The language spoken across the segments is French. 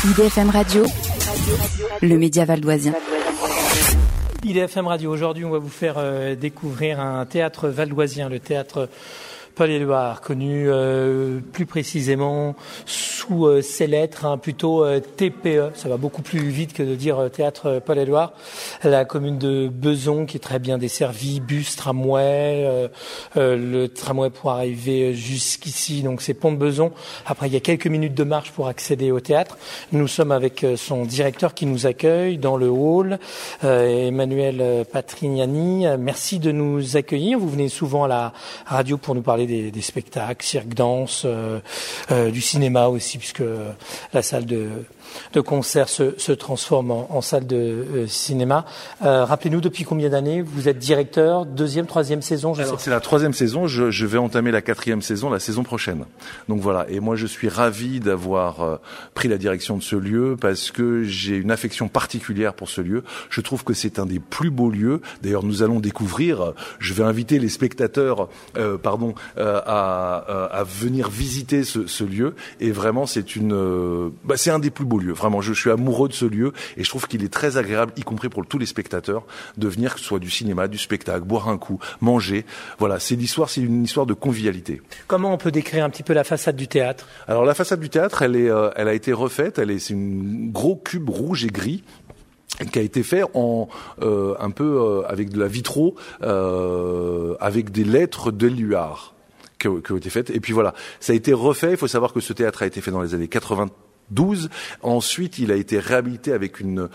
IDFM Radio, le média valdoisien. IDFM Radio, aujourd'hui on va vous faire découvrir un théâtre valdoisien, le théâtre Paul-Éluard, connu plus précisément sous ses lettres, plutôt TPE. Ça va beaucoup plus vite que de dire théâtre Paul-Éluard. La commune de Beson qui est très bien desservie, bus, tramway, le tramway pour arriver jusqu'ici, donc c'est Pont de Beson. Après il y a quelques minutes de marche pour accéder au théâtre. Nous sommes avec son directeur qui nous accueille dans le hall, Emmanuel Patrignani. Merci de nous accueillir. Vous venez souvent à la radio pour nous parler des spectacles, cirque, danse, du cinéma aussi, puisque la salle de concert se transforme en salle de cinéma. Rappelez-nous, depuis combien d'années vous êtes directeur? Deuxième, troisième saison, Alors, c'est la troisième saison. Je vais entamer la quatrième saison la saison prochaine. Donc voilà. Et moi, je suis ravi d'avoir pris la direction de ce lieu parce que j'ai une affection particulière pour ce lieu. Je trouve que c'est un des plus beaux lieux. D'ailleurs, nous allons découvrir. Je vais inviter les spectateurs, à venir visiter ce lieu. Et vraiment, c'est c'est un des plus beaux lieux. Vraiment, je suis amoureux de ce lieu et je trouve qu'il est très agréable, y compris pour tous les spectateurs, de venir, que ce soit du cinéma, du spectacle, boire un coup, manger. Voilà, c'est une histoire de convivialité. Comment on peut décrire un petit peu la façade du théâtre? Alors la façade du théâtre, elle a été refaite. C'est un gros cube rouge et gris qui a été fait un peu avec de la vitraux, avec des lettres d'Éluard qui ont été faites. Et puis voilà, ça a été refait. Il faut savoir que ce théâtre a été fait dans les années 92. Ensuite, il a été réhabilité avec une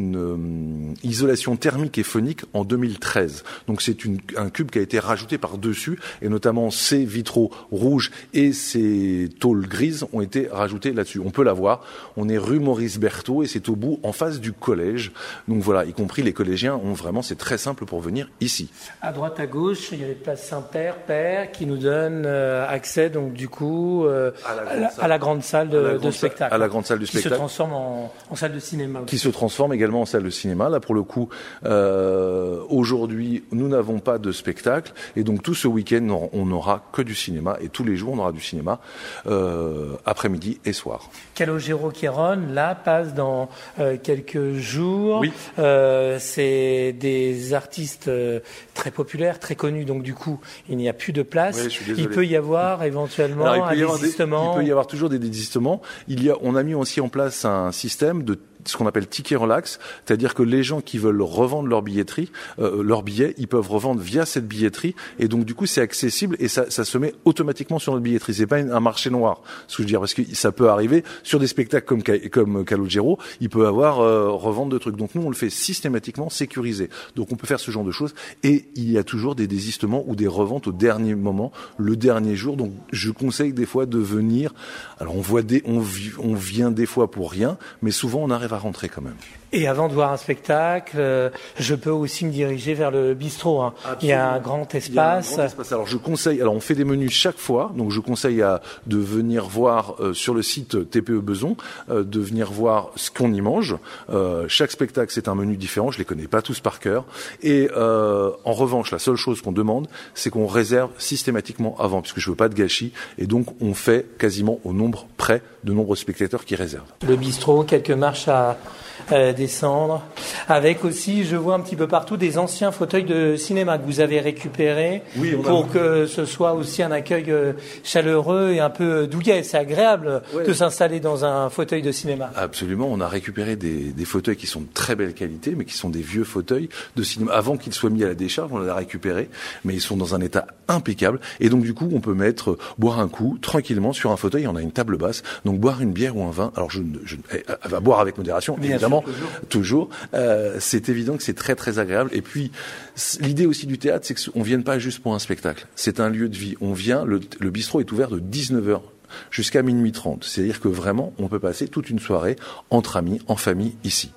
isolation thermique et phonique en 2013. Donc c'est un cube qui a été rajouté par-dessus, et notamment ces vitraux rouges et ces tôles grises ont été rajoutés là-dessus. On peut la voir. On est rue Maurice Berthaud et c'est au bout, en face du collège. Donc voilà, y compris les collégiens c'est très simple pour venir ici. À droite, à gauche, il y a les places Saint-Père, qui nous donne accès donc du coup à la grande salle de spectacle. À la grande salle du spectacle. Qui se transforme en salle de cinéma aussi. Qui se transforme également en salle de cinéma. Là, pour le coup, aujourd'hui, nous n'avons pas de spectacle. Et donc, tout ce week-end, on n'aura que du cinéma. Et tous les jours, on aura du cinéma, après-midi et soir. Calogero-Queyron, là, passe dans quelques jours. Oui. C'est des artistes très populaires, très connus. Donc, du coup, il n'y a plus de place. Oui, je suis désolé. Il peut y avoir éventuellement un désistement. Il peut y avoir toujours des désistements. On a mis aussi en place un système de ce qu'on appelle ticket relax, c'est-à-dire que les gens qui veulent revendre leur billetterie, leurs billets, ils peuvent revendre via cette billetterie, et donc du coup c'est accessible et ça se met automatiquement sur notre billetterie. C'est pas un marché noir, ce que je veux dire, parce que ça peut arriver sur des spectacles comme Calogero, il peut avoir revente de trucs. Donc nous on le fait systématiquement sécurisé. Donc on peut faire ce genre de choses, et il y a toujours des désistements ou des reventes au dernier moment, le dernier jour. Donc je conseille des fois de venir. Alors on vient des fois pour rien, mais souvent on arrive à rentrer quand même. Et avant de voir un spectacle, je peux aussi me diriger vers le bistrot. Il y a un grand espace. Alors je conseille, on fait des menus chaque fois, donc je conseille de venir voir sur le site TPE Beson, de venir voir ce qu'on y mange. Chaque spectacle c'est un menu différent, je les connais pas tous par cœur. Et en revanche, la seule chose qu'on demande, c'est qu'on réserve systématiquement avant, puisque je veux pas de gâchis, et donc on fait quasiment au nombre près de nombreux spectateurs qui réservent. Le bistrot, quelques marches à descendre, avec aussi, je vois un petit peu partout, des anciens fauteuils de cinéma que vous avez récupérés, pour que ce soit aussi un accueil chaleureux et un peu douillet. C'est agréable de s'installer dans un fauteuil de cinéma. Absolument, on a récupéré des fauteuils qui sont de très belle qualité, mais qui sont des vieux fauteuils de cinéma. Avant qu'ils soient mis à la décharge, on les a récupérés, mais ils sont dans un état impeccable. Et donc du coup, on peut boire un coup tranquillement sur un fauteuil. On a une table basse, donc boire une bière ou un vin. Alors elle va boire avec modération, évidemment. Toujours. C'est évident que c'est très très agréable. Et puis l'idée aussi du théâtre, c'est qu'on vienne pas juste pour un spectacle. C'est un lieu de vie. On vient. Le bistrot est ouvert de 19h jusqu'à minuit 30. C'est-à-dire que vraiment, on peut passer toute une soirée entre amis, en famille, ici.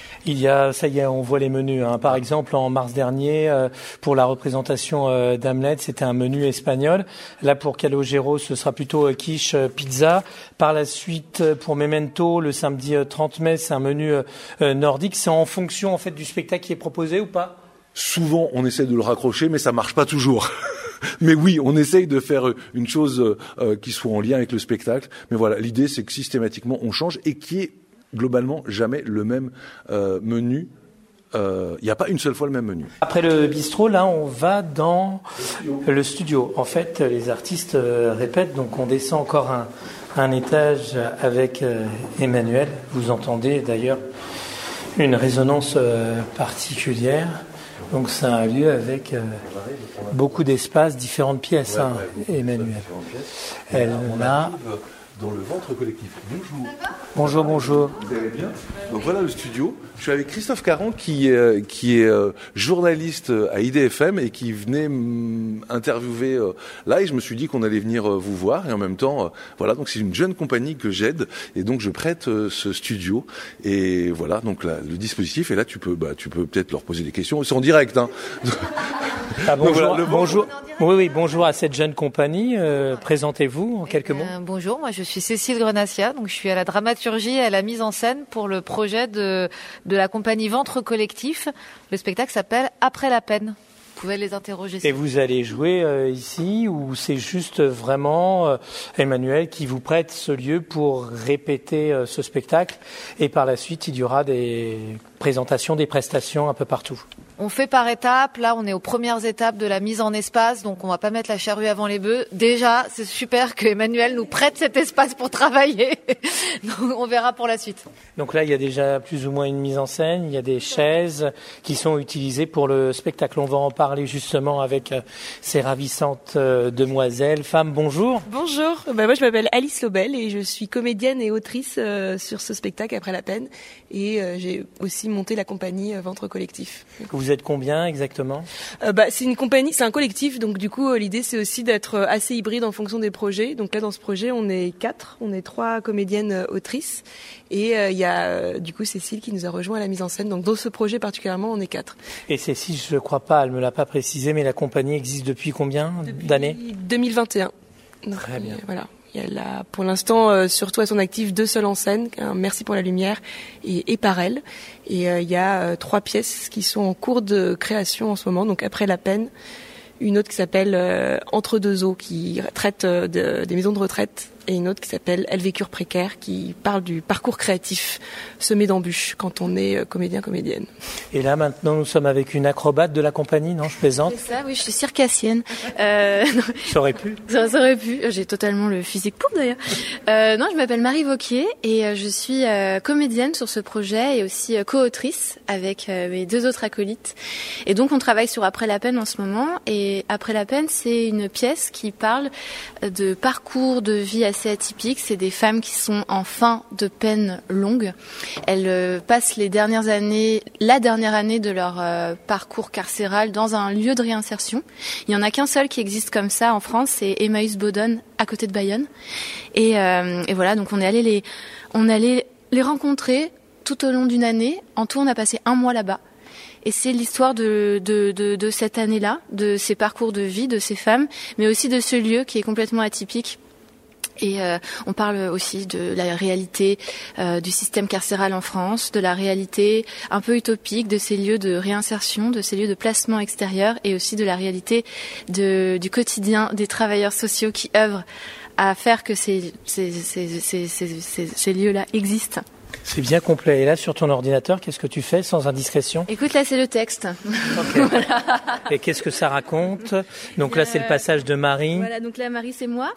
Ça y est, on voit les menus. Par exemple, en mars dernier, pour la représentation d'Hamlet, c'était un menu espagnol. Là, pour Calogero, ce sera plutôt quiche, pizza. Par la suite, pour Memento, le samedi 30 mai, c'est un menu nordique. C'est en fonction, en fait, du spectacle qui est proposé ou pas? Souvent, on essaie de le raccrocher, mais ça marche pas toujours. Mais oui, on essaye de faire une chose qui soit en lien avec le spectacle. Mais voilà, l'idée, c'est que systématiquement, on change et qui est globalement jamais le même menu. Il n'y a pas une seule fois le même menu. Après le bistrot, là, on va dans le studio. En fait, les artistes répètent, donc on descend encore un étage avec Emmanuel. Vous entendez d'ailleurs une résonance particulière. Donc c'est un lieu avec beaucoup d'espace, différentes pièces, Emmanuel. Elle a... Dans le ventre collectif. Bonjour. Bonjour, bonjour. Vous allez bien ? Donc voilà le studio. Je suis avec Christophe Caron qui est journaliste à IDFM et qui venait interviewer là, et je me suis dit qu'on allait venir vous voir, et en même temps voilà, donc c'est une jeune compagnie que j'aide et donc je prête ce studio, et voilà, donc là, le dispositif, et là tu peux peut-être leur poser des questions, c'est en direct, hein. Ah, bonjour, voilà, bonjour. Oui, bonjour à cette jeune compagnie. Présentez-vous en quelques mots. Bonjour, moi je suis Cécile Grenassia, donc je suis à la dramaturgie et à la mise en scène pour le projet de la compagnie Ventre Collectif. Le spectacle s'appelle Après la peine. Vous pouvez les interroger. Et vous allez jouer ici, ou c'est juste vraiment Emmanuel qui vous prête ce lieu pour répéter ce spectacle, et par la suite il y aura des présentations, des prestations un peu partout? On fait par étapes. Là, on est aux premières étapes de la mise en espace, donc on va pas mettre la charrue avant les bœufs. Déjà, c'est super que Emmanuel nous prête cet espace pour travailler. Donc, on verra pour la suite. Donc là, il y a déjà plus ou moins une mise en scène. Il y a des chaises qui sont utilisées pour le spectacle. On va en parler justement avec ces ravissantes demoiselles. Femmes, bonjour. Bonjour. Moi, je m'appelle Alice Lobel et je suis comédienne et autrice sur ce spectacle Après la peine. Et j'ai aussi monté la compagnie Ventre Collectif. Vous êtes combien exactement ? C'est une compagnie, c'est un collectif, donc du coup l'idée c'est aussi d'être assez hybride en fonction des projets. Donc là dans ce projet on est 4, on est 3 comédiennes autrices, et il y a du coup Cécile qui nous a rejoint à la mise en scène. Donc dans ce projet particulièrement on est 4. Et Cécile, je ne crois pas, elle me l'a pas précisé, mais la compagnie existe depuis combien d'années ? 2021. Donc, très bien. Voilà. Elle a pour l'instant surtout à son actif 2 seuls en scène, Merci pour la lumière et Par elle. Et il y a 3 pièces qui sont en cours de création en ce moment, donc Après la peine, une autre qui s'appelle Entre deux eaux, qui traite des maisons de retraite, et une autre qui s'appelle Elles vécurent précaires, qui parle du parcours créatif semé d'embûches quand on est comédienne. Et là maintenant nous sommes avec une acrobate de la compagnie, non, je plaisante. C'est ça, oui, je suis circassienne. Ça aurait pu. Ça aurait pu, j'ai totalement le physique pour d'ailleurs. Non, je m'appelle Marie Vauquier et je suis comédienne sur ce projet et aussi co-autrice avec mes 2 autres acolytes. Et donc on travaille sur Après la peine en ce moment, et Après la peine, c'est une pièce qui parle de parcours de vie assez atypiques. C'est des femmes qui sont en fin de peine longue. Elles passent la dernière année de leur parcours carcéral dans un lieu de réinsertion. Il y en a qu'un seul qui existe comme ça en France, c'est Emmaüs Bodonne, à côté de Bayonne. Et voilà, donc on est allé les rencontrer tout au long d'une année. En tout, on a passé 1 mois là-bas. Et c'est l'histoire de cette année-là, de ces parcours de vie de ces femmes, mais aussi de ce lieu qui est complètement atypique. Et on parle aussi de la réalité du système carcéral en France, de la réalité un peu utopique de ces lieux de réinsertion, de ces lieux de placement extérieur, et aussi de la réalité du quotidien des travailleurs sociaux qui œuvrent à faire que ces lieux-là existent. C'est bien complet. Et là, sur ton ordinateur, qu'est-ce que tu fais sans indiscrétion ? Écoute, là, c'est le texte. Okay. Voilà. Et qu'est-ce que ça raconte ? Donc là, c'est le passage de Marie. Voilà, donc là, Marie, c'est moi.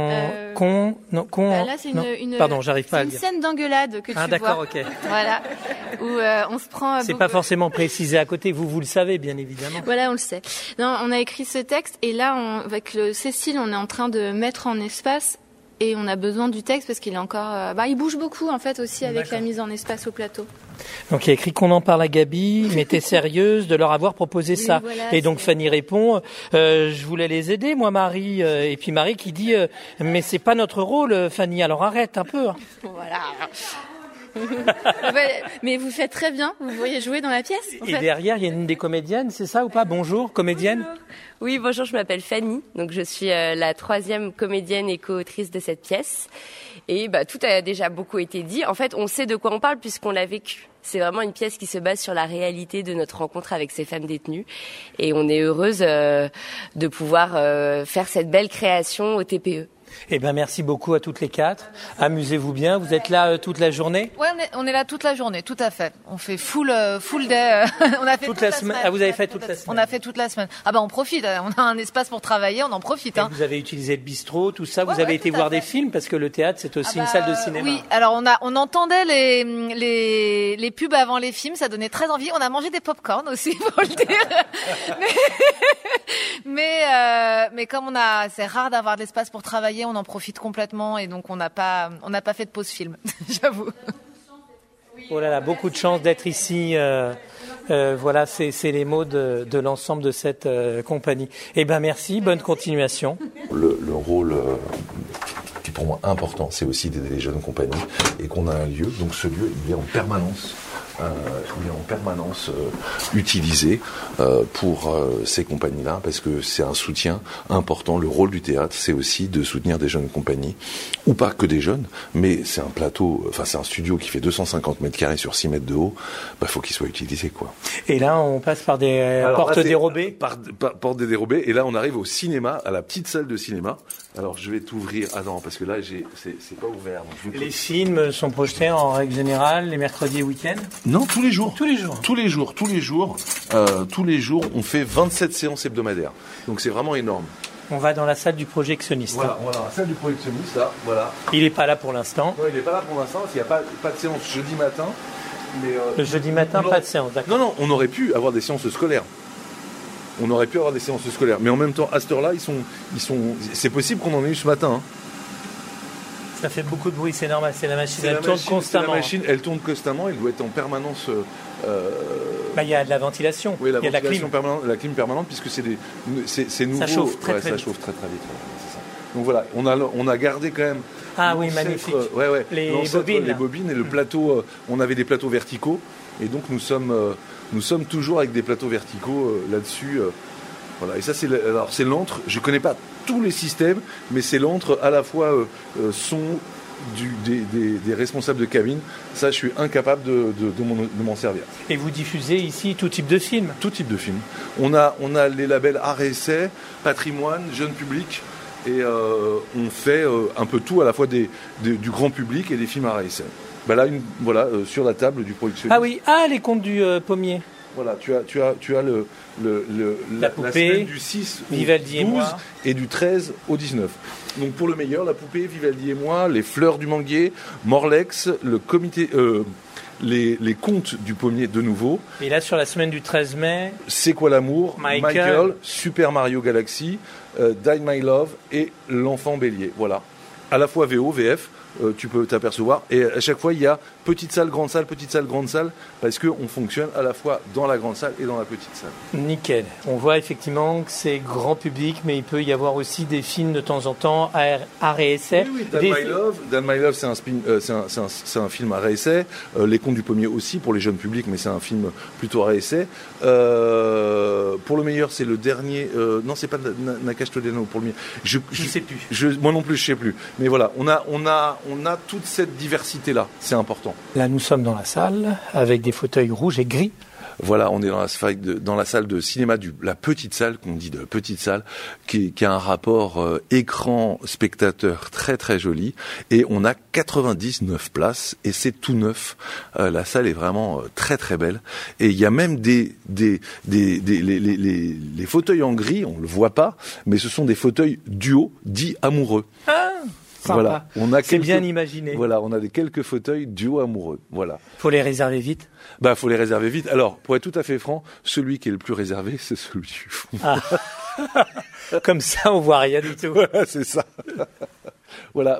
Là, c'est pardon, j'arrive pas à le dire. C'est une scène d'engueulade que tu vois. Ah, d'accord, ok. Voilà, où on se prend... C'est pas forcément précisé à côté, vous le savez, bien évidemment. Voilà, on le sait. Non, on a écrit ce texte, et là, avec Cécile, on est en train de mettre en espace. Et on a besoin du texte parce qu'il est encore... il bouge beaucoup en fait aussi avec la mise en espace au plateau. Donc il y a écrit qu'on en parle à Gabi, mais t'es sérieuse de leur avoir proposé ça. Voilà, et donc Fanny répond, je voulais les aider moi Marie. Et puis Marie qui dit, mais c'est pas notre rôle Fanny, alors arrête un peu. Voilà. Mais vous faites très bien, vous voyez jouer dans la pièce. Et derrière, il y a une des comédiennes, c'est ça ou pas ? Bonjour, comédienne. Bonjour. Oui, bonjour, je m'appelle Fanny, donc je suis la 3e comédienne et co-autrice de cette pièce. Et tout a déjà beaucoup été dit. En fait, on sait de quoi on parle puisqu'on l'a vécu. C'est vraiment une pièce qui se base sur la réalité de notre rencontre avec ces femmes détenues. Et on est heureuse de pouvoir faire cette belle création au TPE. Eh ben, merci beaucoup à toutes les quatre. Amusez-vous bien. Vous êtes là toute la journée? Ouais, on est là toute la journée, tout à fait. On fait full day. On a fait toute la semaine. Ah, vous avez fait toute la semaine? On a fait toute la semaine. Ah bah on profite. On a un espace pour travailler, on en profite. Vous avez utilisé le bistrot, tout ça. Vous avez été voir des films parce que le théâtre c'est aussi une salle de cinéma. Oui. Alors on entendait les pubs avant les films, ça donnait très envie. On a mangé des pop-corn aussi, faut le dire. Mais comme c'est rare d'avoir de l'espace pour travailler, on en profite complètement et donc on n'a pas fait de pause film, j'avoue. Oh là là, beaucoup de chance d'être ici. Voilà, c'est les mots de l'ensemble de cette compagnie. Eh ben merci, bonne continuation. Le rôle qui est pour moi important, c'est aussi d'aider les jeunes compagnies et qu'on a un lieu. Donc ce lieu, il est en permanence. Utilisé pour ces compagnies-là, parce que c'est un soutien important. Le rôle du théâtre, c'est aussi de soutenir des jeunes compagnies, ou pas que des jeunes, mais c'est un plateau, c'est un studio qui fait 250 mètres carrés sur 6 mètres de haut, faut qu'il soit utilisé, quoi. Et là, on passe par des portes dérobées. Par portes dérobées, et là, on arrive au cinéma, à la petite salle de cinéma. Alors, je vais t'ouvrir. Attends, parce que là, c'est pas ouvert. Les films sont projetés en règle générale les mercredis et week-ends? Non, tous les jours. Tous les jours. Tous les jours, on fait 27 séances hebdomadaires. Donc c'est vraiment énorme. On va dans la salle du projectionniste. Voilà, la salle du projectionniste, là, voilà. Il n'est pas là pour l'instant. Non, il n'est pas là pour l'instant, parce qu'il n'y a pas de séance jeudi matin. Mais, le jeudi matin, pas de séance, d'accord. Non, on aurait pu avoir des séances scolaires. Mais en même temps, à cette heure-là, c'est possible qu'on en ait eu ce matin. Ça fait beaucoup de bruit, c'est normal. C'est la machine, elle tourne constamment. La machine, elle tourne constamment, elle doit être en permanence. Il y a de la ventilation. Oui, il y a de la clim. La clim permanente, puisque c'est nouveau. Ça chauffe très vite. C'est ça. Donc voilà, on a gardé quand même. Ah oui, magnifique. Les bobines et le plateau. On avait des plateaux verticaux, et donc nous sommes toujours avec des plateaux verticaux là-dessus. Voilà, et ça c'est l'antre. Je connais pas tous les systèmes, mais c'est l'antre à la fois son des responsables de cabine. Ça, je suis incapable de m'en servir. Et vous diffusez ici tout type de films? Tout type de films. On a les labels art et essai, patrimoine, jeune public, et on fait un peu tout, à la fois du grand public et des films art et essai. Sur la table du productionniste. Ah oui, les contes du pommier. Voilà, tu as la poupée, la semaine du 6 au Vivaldi 12 et moi. Et du 13 au 19. Donc pour le meilleur, la poupée, Vivaldi et moi, les fleurs du manguier, Morlex, le comité, les contes du pommier de nouveau. Et là sur la semaine du 13 mai, C'est quoi l'amour, Michael, Super Mario Galaxy, Die My Love et L'Enfant Bélier. Voilà. À la fois VO, VF. Tu peux t'apercevoir, et à chaque fois il y a petite salle, grande salle, parce qu'on fonctionne à la fois dans la grande salle et dans la petite salle. Nickel. On voit effectivement que c'est grand public, mais il peut y avoir aussi des films de temps en temps, art et essai. Oui, Dan My Love, c'est un film art et essai. Les Contes du Pommier aussi, pour les jeunes publics, mais c'est un film plutôt art et essai. Pour le meilleur, c'est le dernier... non, c'est pas Nakash Todeno pour le meilleur. Je sais plus. Moi non plus, je sais plus. Mais voilà, on a toute cette diversité-là. C'est important. Là, nous sommes dans la salle avec des fauteuils rouges et gris. Voilà, on est dans la salle de cinéma la petite salle, qu'on dit de petite salle, qui a un rapport écran-spectateur très très joli. Et on a 99 places et c'est tout neuf. La salle est vraiment très très belle. Et il y a même les fauteuils en gris, on le voit pas, mais ce sont des fauteuils duo dits amoureux. Voilà, c'est bien imaginé. Voilà, on a quelques fauteuils duo amoureux. Voilà. Faut les réserver vite. Faut les réserver vite. Alors, pour être tout à fait franc, celui qui est le plus réservé, c'est celui du fond. Comme ça, on voit rien du tout. Voilà, c'est ça. Voilà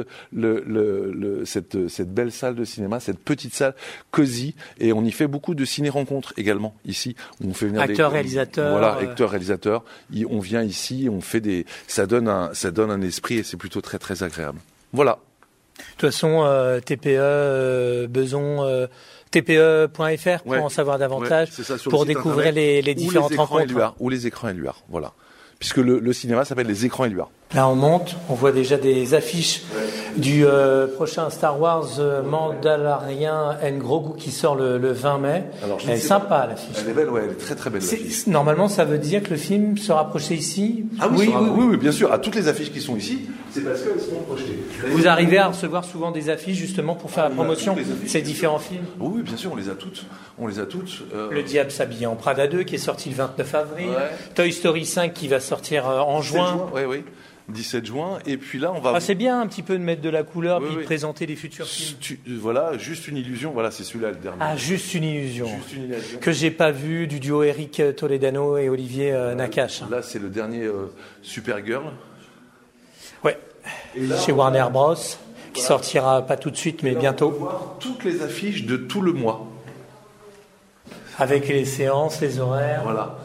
cette belle salle de cinéma, cette petite salle cosy, et on y fait beaucoup de ciné-rencontres également ici. On fait venir acteurs-réalisateurs. Voilà, acteurs-réalisateurs. On vient ici, on fait ça donne un esprit et c'est plutôt très très agréable. Voilà. De toute façon, TPE, Beson. TPE.fr pour en savoir davantage, c'est ça, pour découvrir les différentes rencontres. Ou les écrans Éluard, voilà. Puisque le cinéma s'appelle les écrans Éluard. Là, on monte, on voit déjà des affiches du prochain Star Wars Mandalorian and Grogu qui sort le 20 mai. Alors, elle est sympa l'affiche. Elle est belle, ouais, elle est très très belle l'affiche. Normalement, ça veut dire que le film sera projeté ici. Ah oui, bien sûr. À toutes les affiches qui sont ici, c'est parce qu'elles seront projetées. Vous arrivez à recevoir souvent des affiches justement pour faire la promotion de ces différents films? Oui, bien sûr, on les a toutes. Le Diable s'habille en Prada 2 qui est sorti le 29 avril. Ouais. Toy Story 5 qui va sortir en juin. Oui. 17 juin. Et puis là, on va... c'est bien un petit peu de mettre de la couleur puis de oui. présenter les futurs films. Voilà, Juste une illusion. Voilà, c'est celui-là le dernier. Juste une illusion. Juste une illusion. Que j'ai pas vu du duo Eric Toledano et Olivier Nakache. Là, c'est le dernier Supergirl. Ouais. Chez Warner Bros. Qui sortira pas tout de suite, mais bientôt. On va voir toutes les affiches de tout le mois. Avec les séances, les horaires. Voilà.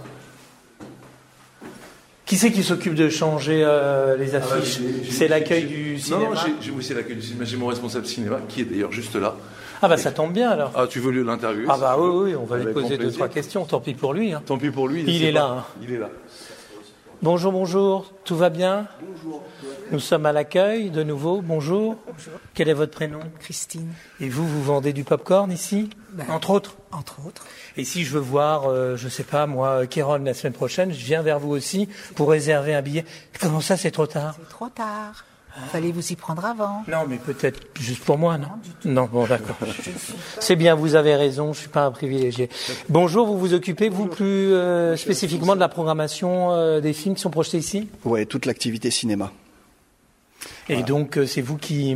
Qui c'est qui s'occupe de changer les affiches? C'est l'accueil du cinéma? Non, oui, c'est l'accueil du cinéma. J'ai mon responsable cinéma, qui est d'ailleurs juste là. Ah bah ça tombe bien alors. Ah, tu veux l'interviewer? Ah bah oui, on va lui poser 2-3 questions. Tant pis pour lui. Hein. Tant pis pour lui. Il est là. Il est là. Bonjour. Tout va bien? Bonjour. Nous sommes à l'accueil de nouveau. Bonjour. Quel est votre prénom? Christine. Et vous vendez du popcorn ici? Entre autres. Entre autres. Et si je veux voir, je sais pas moi, Kéron la semaine prochaine, je viens vers vous aussi pour réserver un billet. Comment ça, c'est trop tard? C'est trop tard. Fallait vous y prendre avant. Non, mais peut-être juste pour moi, non? Non, bon, d'accord. C'est bien, vous avez raison, je suis pas un privilégié. Bonjour, vous vous occupez, vous, plus spécifiquement de la programmation des films qui sont projetés ici? Ouais, toute l'activité cinéma. Et voilà. Donc, c'est vous qui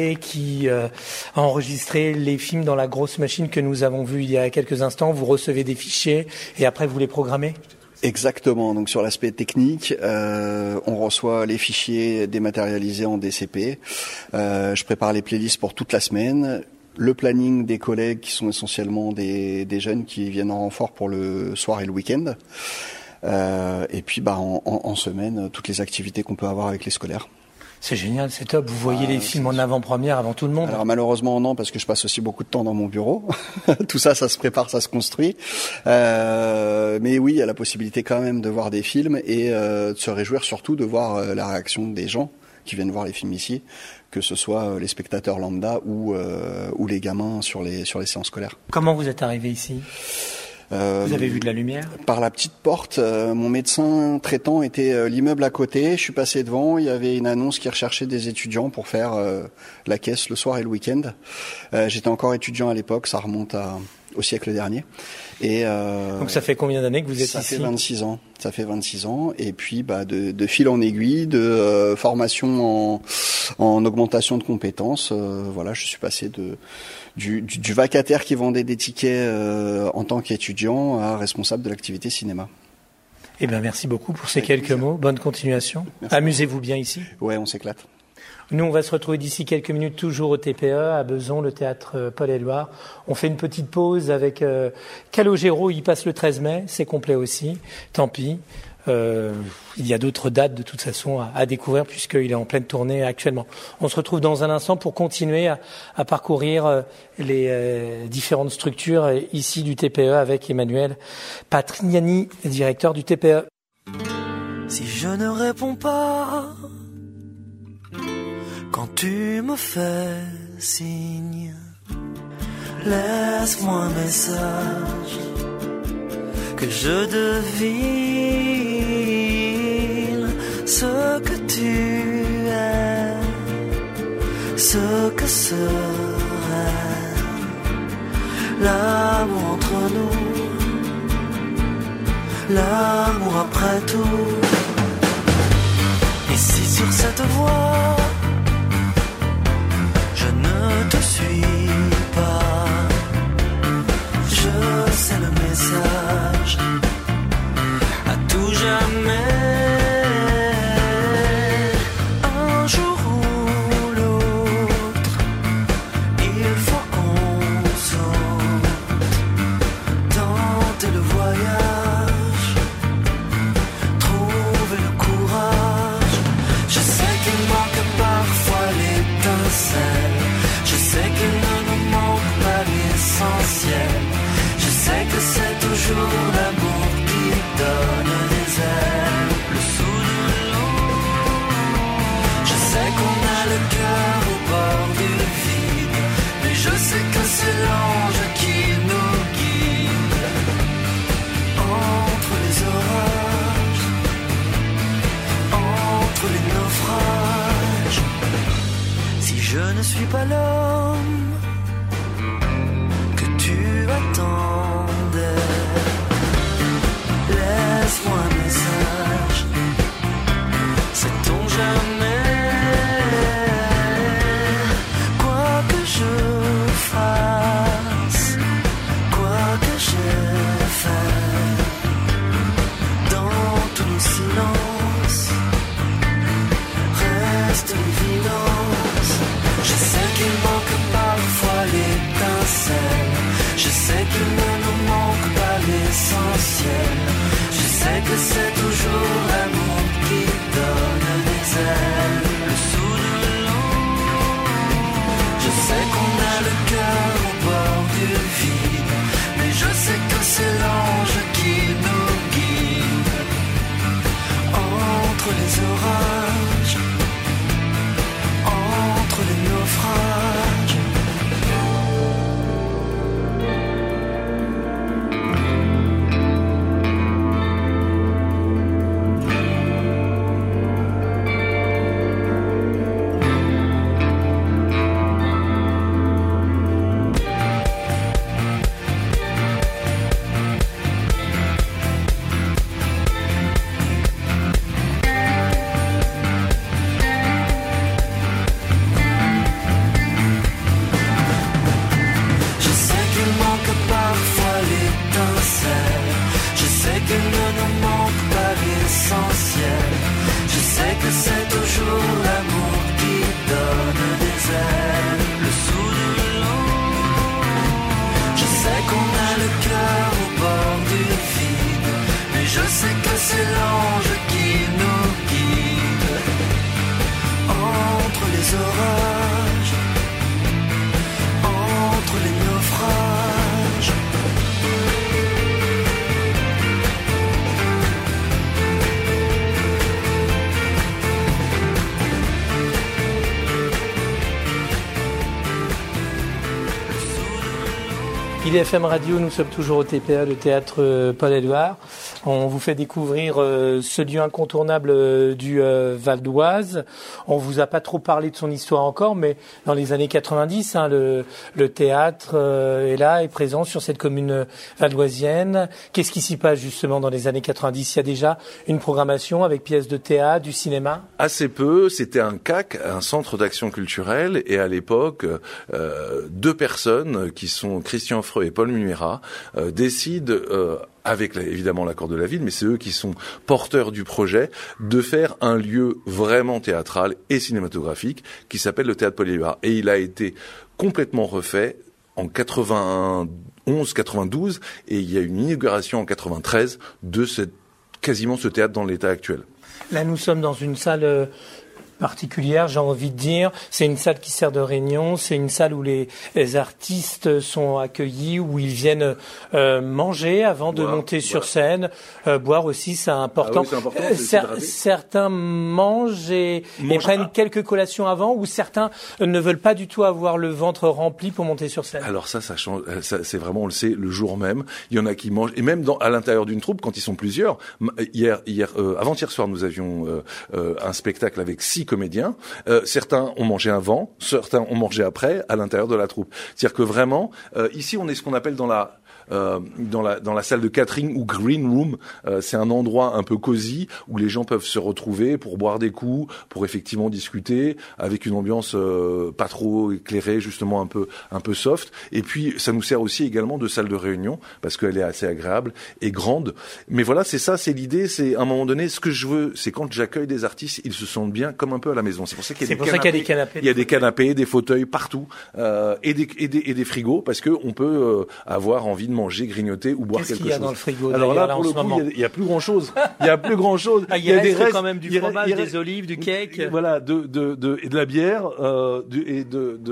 enregistrez les films dans la grosse machine que nous avons vue il y a quelques instants. Vous recevez des fichiers et après vous les programmez? Exactement. Donc sur l'aspect technique, on reçoit les fichiers dématérialisés en DCP. Je prépare les playlists pour toute la semaine. Le planning des collègues qui sont essentiellement des jeunes qui viennent en renfort pour le soir et le week-end. Et puis en semaine, toutes les activités qu'on peut avoir avec les scolaires. C'est génial, c'est top. Vous voyez les films en avant-première avant tout le monde. Alors malheureusement non, parce que je passe aussi beaucoup de temps dans mon bureau. Tout ça, ça se prépare, ça se construit. Mais oui, il y a la possibilité quand même de voir des films et de se réjouir surtout de voir la réaction des gens qui viennent voir les films ici, que ce soit les spectateurs lambda ou les gamins sur les séances scolaires. Comment vous êtes arrivé ici ? Vous avez vu de la lumière? Par la petite porte, mon médecin traitant était l'immeuble à côté. Je suis passé devant, il y avait une annonce qui recherchait des étudiants pour faire la caisse le soir et le week-end. J'étais encore étudiant à l'époque, ça remonte au siècle dernier. Et donc ça fait combien d'années que vous êtes ici? Ça fait 26 ans. Ça fait 26 ans. Et puis de fil en aiguille, de formation en augmentation de compétences. Voilà, je suis passé du vacataire qui vendait des tickets en tant qu'étudiant à responsable de l'activité cinéma. Eh bien, merci beaucoup pour ces quelques mots. Bonne continuation. Merci. Amusez-vous bien ici. Ouais, on s'éclate. Nous, on va se retrouver d'ici quelques minutes, toujours au TPE, à Besançon, le théâtre Paul-Éluard. On fait une petite pause avec Calogero, il passe le 13 mai, c'est complet aussi, tant pis. Il y a d'autres dates de toute façon à découvrir puisqu'il est en pleine tournée actuellement. On se retrouve dans un instant pour continuer à parcourir les différentes structures ici du TPE avec Emmanuel Patrignani, directeur du TPE. Si je ne réponds pas quand tu me fais signe, laisse-moi un message que je devine ce que tu es, ce que serait l'amour entre nous, l'amour après tout. Et si sur cette voie je ne te suis pas, je sais le message à tout jamais. Un jour ou l'autre, il faut qu'on saute, tenter le voyage, trouver le courage. Je sais qu'il manque l'étincelle. Je sais qu'il ne nous manque pas l'essentiel. Je sais que c'est toujours l'amour qui donne des ailes. Le sou de l'eau. Je sais qu'on a le cœur au bord du vide, mais je sais que c'est l'ange qui nous guide. Entre les orages, entre les naufrages. IDFM Radio, nous sommes toujours au TPA, le théâtre Paul-Éluard. On vous fait découvrir ce lieu incontournable du Val d'Oise. On vous a pas trop parlé de son histoire encore, mais dans les années 90, le théâtre est là, est présent sur cette commune valdoisienne. Qu'est-ce qui s'y passe justement dans les années 90 ? Il y a déjà une programmation avec pièces de théâtre, du cinéma ? Assez peu, c'était un CAC, un centre d'action culturelle, et à l'époque, deux personnes qui sont Christian Freux et Paul Muera décident, avec évidemment l'accord de la ville, mais c'est eux qui sont porteurs du projet, de faire un lieu vraiment théâtral et cinématographique qui s'appelle le Théâtre Paul-Éluard. Et il a été complètement refait en 91-92, et il y a une inauguration en 93 de quasiment ce théâtre dans l'état actuel. Là, nous sommes dans une salle particulière, j'ai envie de dire. C'est une salle qui sert de réunion, c'est une salle où les artistes sont accueillis, où ils viennent manger avant de monter sur scène. Boire aussi, c'est important. Ah oui, c'est important, certains mangent et prennent quelques collations avant, ou certains ne veulent pas du tout avoir le ventre rempli pour monter sur scène. Alors ça change. C'est vraiment, on le sait, le jour même. Il y en a qui mangent, et même à l'intérieur d'une troupe, quand ils sont plusieurs. Avant-hier soir, nous avions un spectacle avec 6 comédiens. Certains ont mangé avant, certains ont mangé après, à l'intérieur de la troupe. C'est-à-dire que vraiment, ici, on est ce qu'on appelle dans la salle de catering ou green room. C'est un endroit un peu cosy où les gens peuvent se retrouver pour boire des coups, pour effectivement discuter, avec une ambiance pas trop éclairée, justement un peu soft. Et puis ça nous sert aussi également de salle de réunion parce qu'elle est assez agréable et grande. Mais voilà, c'est ça, c'est l'idée. C'est à un moment donné, ce que je veux, c'est quand j'accueille des artistes, ils se sentent bien comme un peu à la maison. C'est pour ça qu'il y a des canapés. Il y a des canapés, des fauteuils partout, et des frigos, parce que on peut avoir envie de manger, grignoter ou boire quelque chose. Qu'est-ce qu'il y a dans le frigo? Alors là, pour le coup, il y a plus grand chose. Il y a plus grand chose. Il y a des restes quand même, du fromage, des olives, du cake. Voilà, et de la bière, et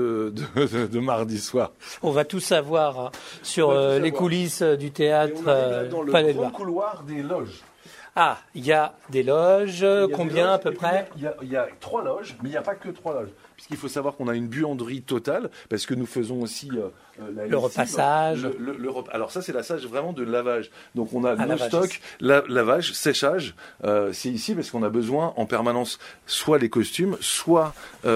de mardi soir. On va tout savoir sur les coulisses du théâtre Paul-Éluard. Dans le grand couloir des loges. Ah, il y a des loges, combien à peu près? Il y a 3 loges, mais il n'y a pas que 3 loges. Puisqu'il faut savoir qu'on a une buanderie totale, parce que nous faisons aussi le repassage. Alors ça, c'est la salle vraiment de lavage. Donc on a le stock, lavage, séchage. C'est ici parce qu'on a besoin en permanence soit les costumes, soit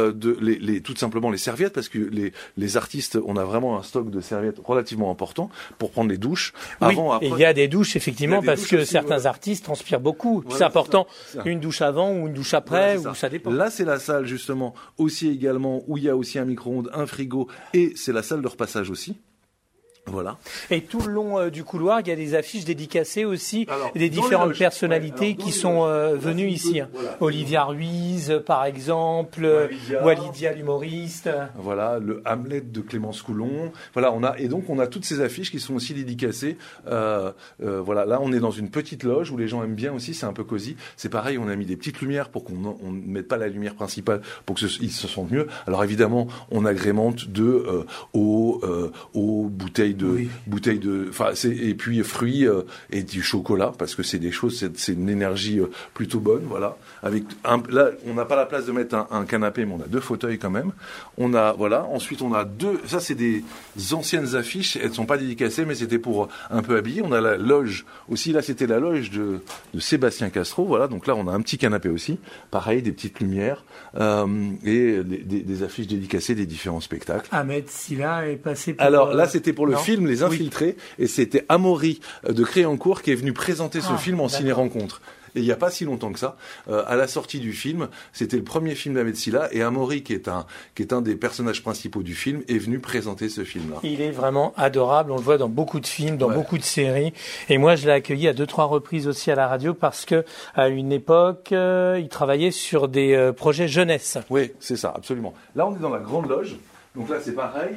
tout simplement les serviettes, parce que les artistes, on a vraiment un stock de serviettes relativement important pour prendre les douches. Oui, après, il y a des douches effectivement, parce que certains artistes transpirent beaucoup. Voilà, c'est important, une douche avant ou une douche après, ou ça dépend. Là, c'est la salle justement aussi également où il y a aussi un micro-ondes, un frigo, et c'est la salle de repassage aussi. Voilà. Et tout le long du couloir, il y a des affiches dédicacées aussi, des différentes personnalités qui sont venues ici. Voilà. Olivia Ruiz, par exemple, Walidia l'humoriste. Voilà, le Hamlet de Clémence Coulon. Voilà, on a toutes ces affiches qui sont aussi dédicacées. Voilà, là, on est dans une petite loge où les gens aiment bien aussi, c'est un peu cosy. C'est pareil, on a mis des petites lumières pour qu'on ne mette pas la lumière principale pour qu'ils se sentent mieux. Alors évidemment, on agrémente aux bouteilles de, et puis fruits et du chocolat, parce que c'est des choses, c'est une énergie plutôt bonne, voilà. Là, on n'a pas la place de mettre un canapé, mais on a 2 fauteuils quand même. Ensuite on a 2, ça c'est des anciennes affiches, elles sont pas dédicacées, mais c'était pour un peu habiller. On a la loge aussi, là c'était la loge de Sébastien Castro, voilà. Donc là on a un petit canapé aussi, pareil, des petites lumières, et des affiches dédicacées des différents spectacles. Ahmed Silla est passé pour... Alors là c'était pour le film Les Infiltrés, et c'était Amaury de Créancourt qui est venu présenter ce film en ciné-rencontre. Et il n'y a pas si longtemps que ça, à la sortie du film, c'était le premier film d'Ahmed Silla, et Amaury, qui est un des personnages principaux du film, est venu présenter ce film-là. Il est vraiment adorable, on le voit dans beaucoup de films, dans beaucoup de séries, et moi je l'ai accueilli à 2-3 reprises aussi à la radio, parce que à une époque, il travaillait sur des projets jeunesse. Oui, c'est ça, absolument. Là, on est dans la grande loge. Donc là, c'est pareil,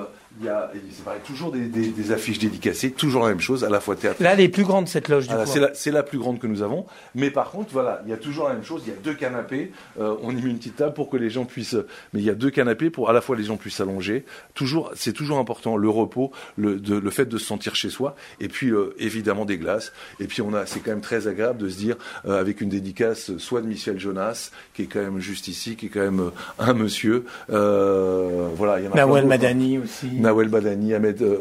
c'est pareil, toujours des affiches dédicacées, toujours la même chose, à la fois théâtre. Là, elle est plus grande, cette loge, du coup. C'est la plus grande que nous avons. Mais par contre, voilà, il y a toujours la même chose, il y a 2 canapés, on y met une petite table pour que les gens puissent... Mais il y a 2 canapés pour à la fois les gens puissent s'allonger. C'est toujours important, le repos, le fait de se sentir chez soi, et puis évidemment des glaces. Et puis c'est quand même très agréable de se dire, avec une dédicace, soit de Michel Jonas, qui est quand même juste ici, qui est quand même un monsieur, voilà. Il y en a Nawel Madani aussi. Nawel Madani,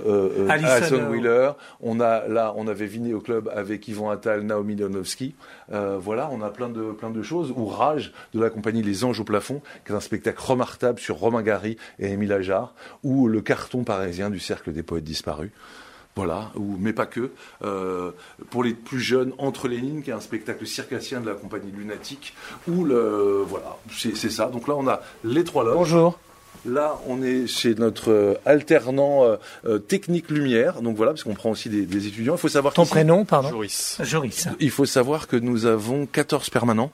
Alison Wheeler. On avait Viné au club avec Yvan Attal, Naomi Leonovski. Voilà, on a plein de choses. Ou Rage de la compagnie Les Anges au plafond, qui est un spectacle remarquable sur Romain Gary et Émile Ajar. Ou Le Carton parisien du Cercle des poètes disparus. Voilà, mais pas que. Pour les plus jeunes, Entre les lignes, qui est un spectacle circassien de la compagnie Lunatique. Voilà, c'est ça. Donc là, on a les 3 loges. Bonjour. Là, on est chez notre alternant technique lumière. Donc voilà, parce qu'on prend aussi des étudiants. Il faut savoir ton prénom, pardon. Joris. Il faut savoir que nous avons 14 permanents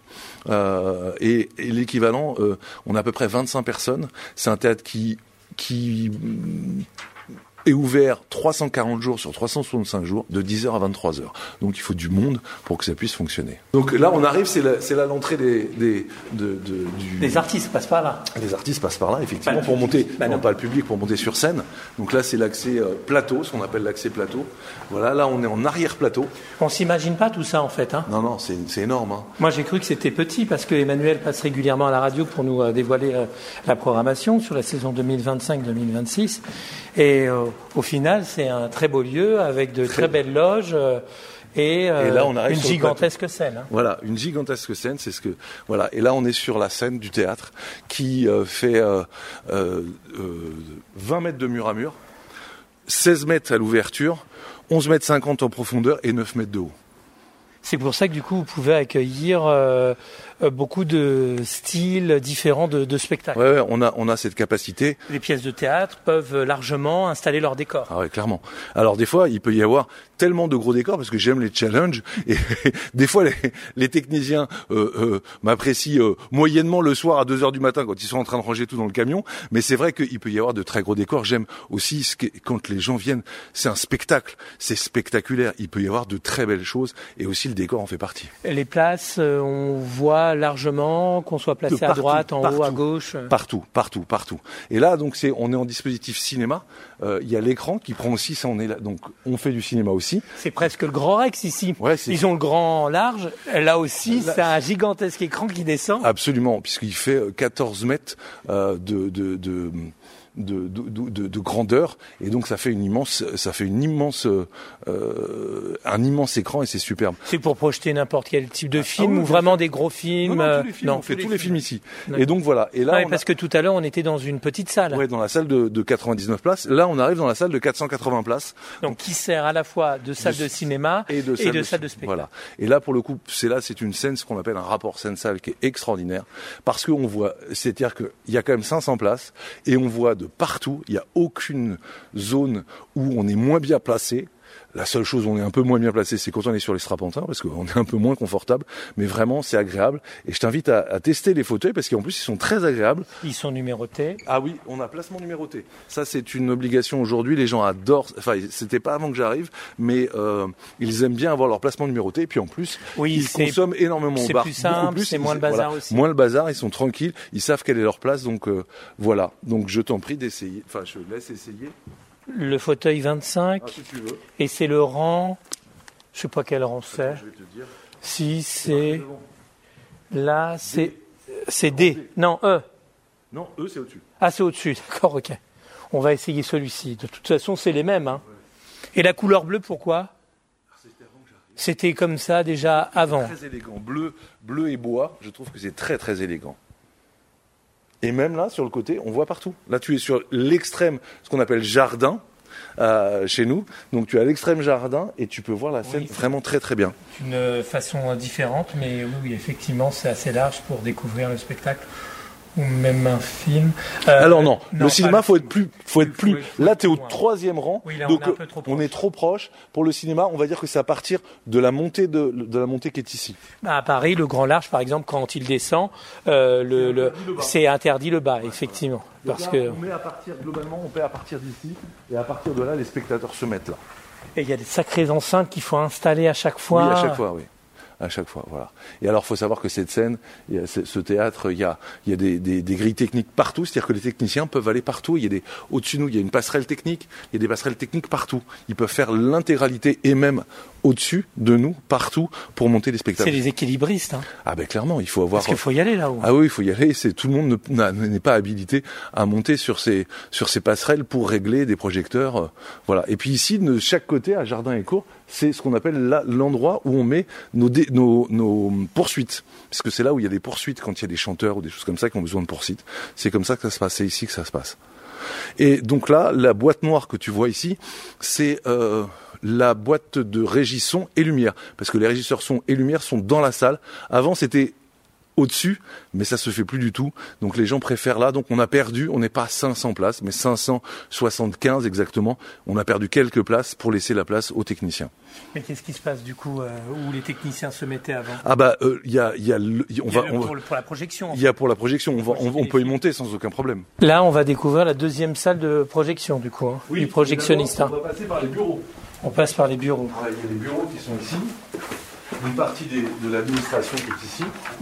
et l'équivalent, on a à peu près 25 personnes. C'est un théâtre qui est ouvert 340 jours sur 365 jours, de 10h à 23h. Donc il faut du monde pour que ça puisse fonctionner. Donc là, on arrive, c'est là l'entrée des artistes passent par là. Les artistes passent par là, effectivement, pour monter, pas le public, pour monter sur scène. Donc là, c'est l'accès plateau, ce qu'on appelle l'accès plateau. Voilà, là, on est en arrière-plateau. On s'imagine pas tout ça, en fait. Hein. Non, c'est énorme. Hein. Moi, j'ai cru que c'était petit, parce que Emmanuel passe régulièrement à la radio pour nous dévoiler la programmation sur la saison 2025-2026. Et au final, c'est un très beau lieu avec de très belles loges et là, on arrive une gigantesque scène. Hein. Voilà, une gigantesque scène, c'est ce que voilà. Et là, on est sur la scène du théâtre qui fait 20 mètres de mur à mur, 16 mètres à l'ouverture, 11 mètres 50 en profondeur et 9 mètres de haut. C'est pour ça que du coup, vous pouvez accueillir beaucoup de styles différents de spectacles. Ouais, on a cette capacité. Les pièces de théâtre peuvent largement installer leur décor. Ah ouais, clairement. Alors des fois, il peut y avoir tellement de gros décors parce que j'aime les challenges et des fois les techniciens m'apprécient moyennement le soir à 2h du matin quand ils sont en train de ranger tout dans le camion. Mais c'est vrai qu'il peut y avoir de très gros décors. J'aime aussi quand les gens viennent, c'est un spectacle, c'est spectaculaire. Il peut y avoir de très belles choses et aussi le décor en fait partie. Les places, on voit largement qu'on soit placé à droite, en haut, à gauche. Partout. Et là, donc on est en dispositif cinéma. Il y a l'écran qui prend aussi ça. On est là, donc on fait du cinéma aussi. C'est presque le Grand Rex ici. Ouais, ils ont le grand large. Là aussi, c'est un gigantesque écran qui descend. Absolument, puisqu'il fait 14 mètres de grandeur et donc ça fait un immense écran et c'est superbe. C'est pour projeter n'importe quel type de film ou vraiment des gros films? Non, tous les films. On fait tous les films ici. D'accord. Et donc voilà. Et là, parce que tout à l'heure on était dans une petite salle. Ouais, dans la salle de 99 places. Là, on arrive dans la salle de 480 places. Donc qui sert à la fois de salle de cinéma et de salle de spectacle. Voilà. Et là, pour le coup, c'est une scène, ce qu'on appelle un rapport scène-salle qui est extraordinaire parce qu'on voit, c'est-à-dire qu'il y a quand même 500 places et on voit de de partout. Il n'y a aucune zone où on est moins bien placé. La seule chose où on est un peu moins bien placé, c'est quand on est sur les strapontins, parce qu'on est un peu moins confortable. Mais vraiment, c'est agréable. Et je t'invite à tester les fauteuils, parce qu'en plus, ils sont très agréables. Ils sont numérotés. Ah oui, on a placement numéroté. Ça, c'est une obligation aujourd'hui. Les gens adorent. Enfin, c'était pas avant que j'arrive, mais ils aiment bien avoir leur placement numéroté. Et puis en plus, ils consomment énormément au bar. C'est plus simple, c'est moins le bazar aussi. Moins le bazar, ils sont tranquilles, ils savent quelle est leur place. Donc voilà. Donc je t'en prie d'essayer. Enfin, je laisse essayer. Le fauteuil 25, si tu veux. Et c'est le rang, je sais pas quel rang c'est. Je vais te dire. Si c'est là, c'est D. Non, E. Non, E c'est au-dessus. Ah, c'est au-dessus, d'accord, ok. On va essayer celui-ci. De toute façon, c'est les mêmes. Hein. Ouais. Et la couleur bleue, pourquoi ? C'était comme ça déjà avant. Très élégant, bleu et bois. Je trouve que c'est très très élégant. Et même là, sur le côté, on voit partout. Là, tu es sur l'extrême, ce qu'on appelle jardin, chez nous. Donc, tu as l'extrême jardin et tu peux voir la scène vraiment très, très bien. Une façon différente, mais oui, effectivement, c'est assez large pour découvrir le spectacle. Ou même un film. Alors non, le cinéma, faut être plus. Là, tu es au troisième rang, oui, là, donc on est trop proche. Pour le cinéma, on va dire que c'est à partir de la montée de la montée qui est ici. À Paris, le Grand Large, par exemple, quand il descend, c'est interdit le bas, effectivement. Donc parce là, que globalement, on paie à partir d'ici, et à partir de là, les spectateurs se mettent là. Et il y a des sacrées enceintes qu'il faut installer à chaque fois. Oui, à chaque fois, oui. À chaque fois, voilà. Et alors, il faut savoir que cette scène, ce théâtre, il y a des grilles techniques partout, c'est-à-dire que les techniciens peuvent aller partout. Au-dessus de nous, il y a une passerelle technique, il y a des passerelles techniques partout. Ils peuvent faire l'intégralité et même au-dessus de nous, partout, pour monter les spectacles. C'est les équilibristes. Hein. Ah ben clairement, il faut avoir... Parce qu'il faut y aller là-haut. Ah oui, il faut y aller. Tout le monde n'est pas habilité à monter sur ces passerelles pour régler des projecteurs. Voilà. Et puis ici, de chaque côté, à Jardin et Cours, c'est ce qu'on appelle l'endroit où on met nos poursuites. Parce que c'est là où il y a des poursuites quand il y a des chanteurs ou des choses comme ça qui ont besoin de poursuites. C'est comme ça que ça se passe. C'est ici que ça se passe. Et donc là, la boîte noire que tu vois ici, c'est la boîte de régie son et lumière. Parce que les régisseurs son et lumière sont dans la salle. Avant, c'était au-dessus, mais ça se fait plus du tout. Donc les gens préfèrent là. Donc on a perdu, on n'est pas à 500 places, mais 575 exactement. On a perdu quelques places pour laisser la place aux techniciens. Mais qu'est-ce qui se passe du coup où les techniciens se mettaient avant ? Ah bah pour la projection. Il y a pour la projection. On peut y monter sans aucun problème. Là, on va découvrir la deuxième salle de projection du coup, du projectionniste. On va passer par les bureaux. On passe par les bureaux. Il y a les bureaux qui sont ici. Une partie de l'administration qui est ici.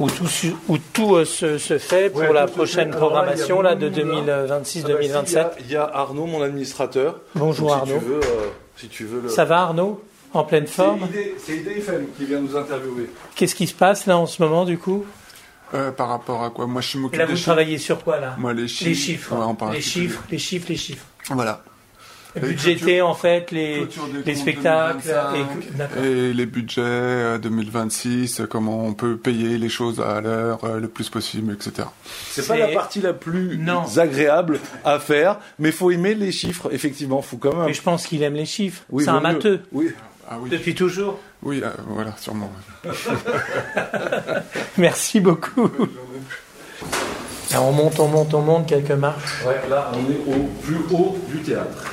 Où tout se fait pour la prochaine programmation là, de 2026-2027. Il y a Arnaud, mon administrateur. Bonjour donc, Arnaud. Si tu veux Ça va Arnaud ? En pleine forme ? C'est IDFM qui vient nous interviewer. Qu'est-ce qui se passe là en ce moment du coup ? Par rapport à quoi ? Moi je m'occupe des chiffres. Là vous travaillez sur quoi là ? Moi les chiffres. Les chiffres. Voilà. Budgéter en fait les spectacles et les budgets 2026, comment on peut payer les choses à l'heure le plus possible, etc. C'est pas la partie la plus agréable à faire, mais faut aimer les chiffres, effectivement. Faut quand même. Mais je pense qu'il aime les chiffres. Oui, c'est un matheux. Oui. Ah, oui. Depuis toujours. Oui, voilà, sûrement. Merci beaucoup. Alors, on monte quelques marches. Ouais, là on est au plus haut du théâtre.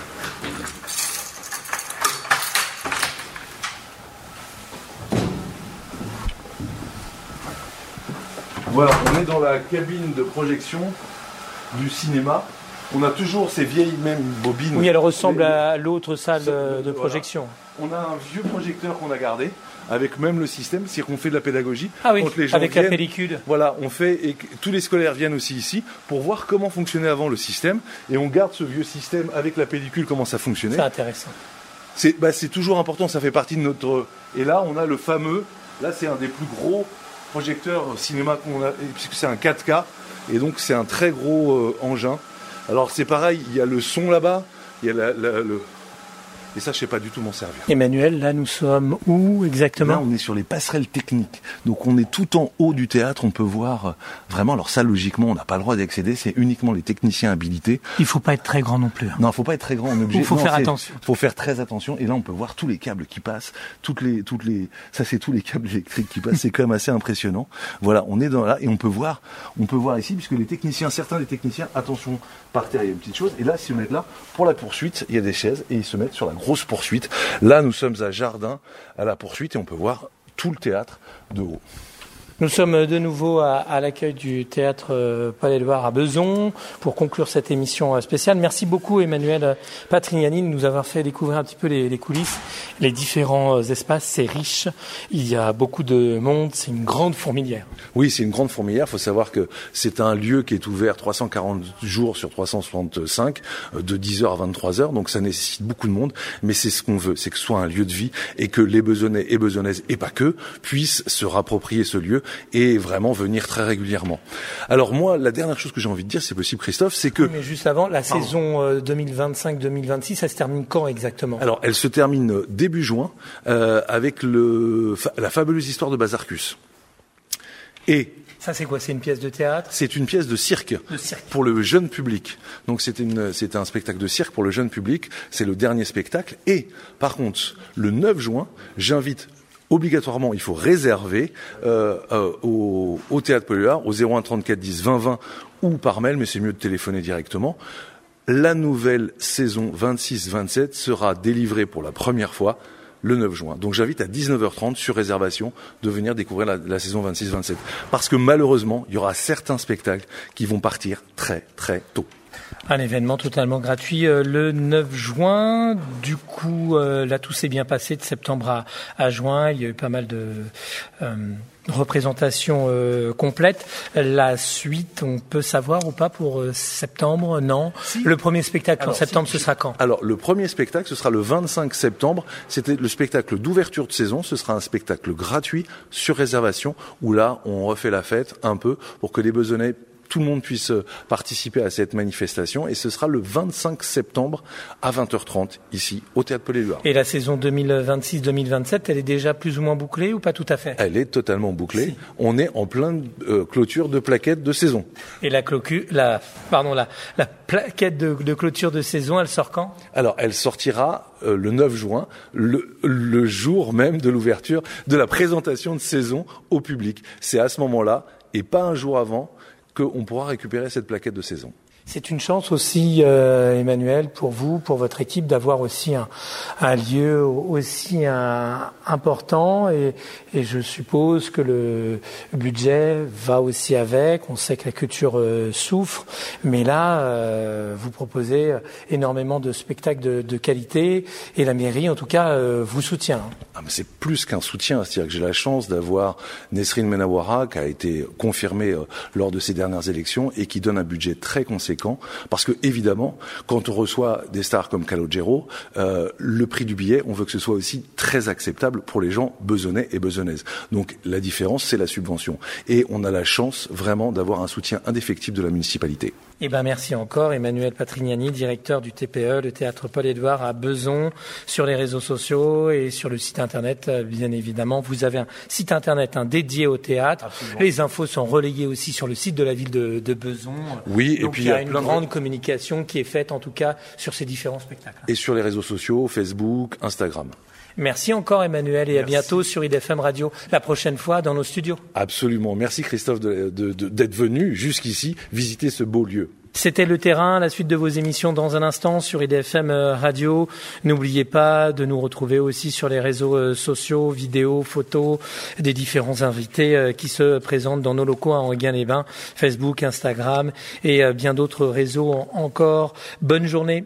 Voilà, on est dans la cabine de projection du cinéma. On a toujours ces vieilles mêmes bobines. Oui, elle ressemble à l'autre salle de projection. On a un vieux projecteur qu'on a gardé, avec même le système, c'est-à-dire qu'on fait de la pédagogie. Ah oui, quand les gens avec la pellicule. Voilà, on fait, et tous les scolaires viennent aussi ici pour voir comment fonctionnait avant le système. Et on garde ce vieux système avec la pellicule, comment ça fonctionnait. C'est intéressant. C'est toujours important, ça fait partie de notre... Et là, on a le fameux, là c'est un des plus gros projecteur cinéma qu'on a, puisque c'est un 4K, et donc c'est un très gros engin. Alors c'est pareil, il y a le son là-bas, il y a Et ça, je sais pas du tout m'en servir. Emmanuel, là, nous sommes où exactement? Là, on est sur les passerelles techniques. Donc, on est tout en haut du théâtre. On peut voir vraiment. Alors ça, logiquement, on n'a pas le droit d'y accéder. C'est uniquement les techniciens habilités. Il faut pas être très grand non plus. Hein. Non, faut pas être très grand. On est obligé. Il faut faire attention. Faut faire très attention. Et là, on peut voir tous les câbles qui passent. Ça, c'est tous les câbles électriques qui passent. C'est quand même assez impressionnant. Voilà, on est là et on peut voir ici, puisque certains des techniciens, attention, par terre, il y a une petite chose. Et là, s'ils se mettent là, pour la poursuite, il y a des chaises et ils se mettent sur la grosse poursuite. Là, nous sommes à Jardin, à la poursuite, et on peut voir tout le théâtre de haut. Nous sommes de nouveau à l'accueil du théâtre Paul-Éluard à Bezons pour conclure cette émission spéciale. Merci beaucoup Emmanuel Patrignani de nous avoir fait découvrir un petit peu les coulisses, les différents espaces. C'est riche, il y a beaucoup de monde, c'est une grande fourmilière. Oui, c'est une grande fourmilière. Il faut savoir que c'est un lieu qui est ouvert 340 jours sur 365, de 10h à 23h, donc ça nécessite beaucoup de monde. Mais c'est ce qu'on veut, c'est que ce soit un lieu de vie et que les Bezonnais et Bezonnaises, et pas que, puissent se rapproprier ce lieu et vraiment venir très régulièrement. Alors moi, la dernière chose que j'ai envie de dire, c'est possible Christophe, c'est que... Oui, mais juste avant, la saison 2025-2026, elle se termine quand exactement? Alors, elle se termine début juin avec la fabuleuse histoire de Bazarcus. Et ça, c'est quoi? C'est une pièce de théâtre? C'est une pièce de cirque pour le jeune public. Donc, c'était un spectacle de cirque pour le jeune public. C'est le dernier spectacle. Et, par contre, le 9 juin, j'invite obligatoirement, il faut réserver au Théâtre Paul-Éluard, au 01 34 10 20 20 ou par mail, mais c'est mieux de téléphoner directement. La nouvelle saison 26-27 sera délivrée pour la première fois le 9 juin. Donc j'invite à 19h30 sur réservation de venir découvrir la saison 26-27. Parce que malheureusement, il y aura certains spectacles qui vont partir très très tôt. Un événement totalement gratuit le 9 juin. Du coup, là, tout s'est bien passé de septembre à juin. Il y a eu pas mal de représentations complètes. La suite, on peut savoir ou pas pour septembre? Non. Si. Le premier spectacle en septembre, ce sera quand? Alors, le premier spectacle, ce sera le 25 septembre. C'était le spectacle d'ouverture de saison. Ce sera un spectacle gratuit sur réservation où là, on refait la fête un peu pour que les Bezonnais, tout le monde puisse participer à cette manifestation, et ce sera le 25 septembre à 20h30 ici au Théâtre Paul-Éluard. Et la saison 2026-2027, elle est déjà plus ou moins bouclée ou pas tout à fait? Elle est totalement bouclée. Si. On est en pleine clôture de plaquettes de saison. Et la plaquette de clôture de saison, elle sort quand? Alors, elle sortira le 9 juin, le jour même de l'ouverture, de la présentation de saison au public. C'est à ce moment-là, et pas un jour avant, qu'on pourra récupérer cette plaquette de saison. C'est une chance aussi, Emmanuel, pour vous, pour votre équipe, d'avoir aussi un lieu aussi important, et je suppose que le budget va aussi avec. On sait que la culture souffre, mais là, vous proposez énormément de spectacles de qualité, et la mairie, en tout cas, vous soutient. Ah, mais c'est plus qu'un soutien, c'est-à-dire que j'ai la chance d'avoir Nesrine Menawara, qui a été confirmée lors de ces dernières élections et qui donne un budget très conséquent. Parce que évidemment, quand on reçoit des stars comme Calogero, le prix du billet, on veut que ce soit aussi très acceptable pour les gens bezonnais et bezonnaises. Donc la différence, c'est la subvention. Et on a la chance vraiment d'avoir un soutien indéfectible de la municipalité. Eh ben merci encore Emmanuel Patrignani, directeur du TPE, le Théâtre Paul-Éluard à Bezons, sur les réseaux sociaux et sur le site internet, bien évidemment. Vous avez un site internet dédié au théâtre. Absolument. Les infos sont relayées aussi sur le site de la ville de Bezons. Oui, donc, et puis il y a une grande communication qui est faite, en tout cas, sur ces différents spectacles. Et sur les réseaux sociaux, Facebook, Instagram. Merci encore Emmanuel, et à bientôt sur IDFM Radio, la prochaine fois dans nos studios. Absolument. Merci Christophe d'être venu jusqu'ici visiter ce beau lieu. C'était Le Terrain, la suite de vos émissions dans un instant sur IDFM Radio. N'oubliez pas de nous retrouver aussi sur les réseaux sociaux, vidéos, photos des différents invités qui se présentent dans nos locaux à Enghien-les-Bains, Facebook, Instagram et bien d'autres réseaux encore. Bonne journée.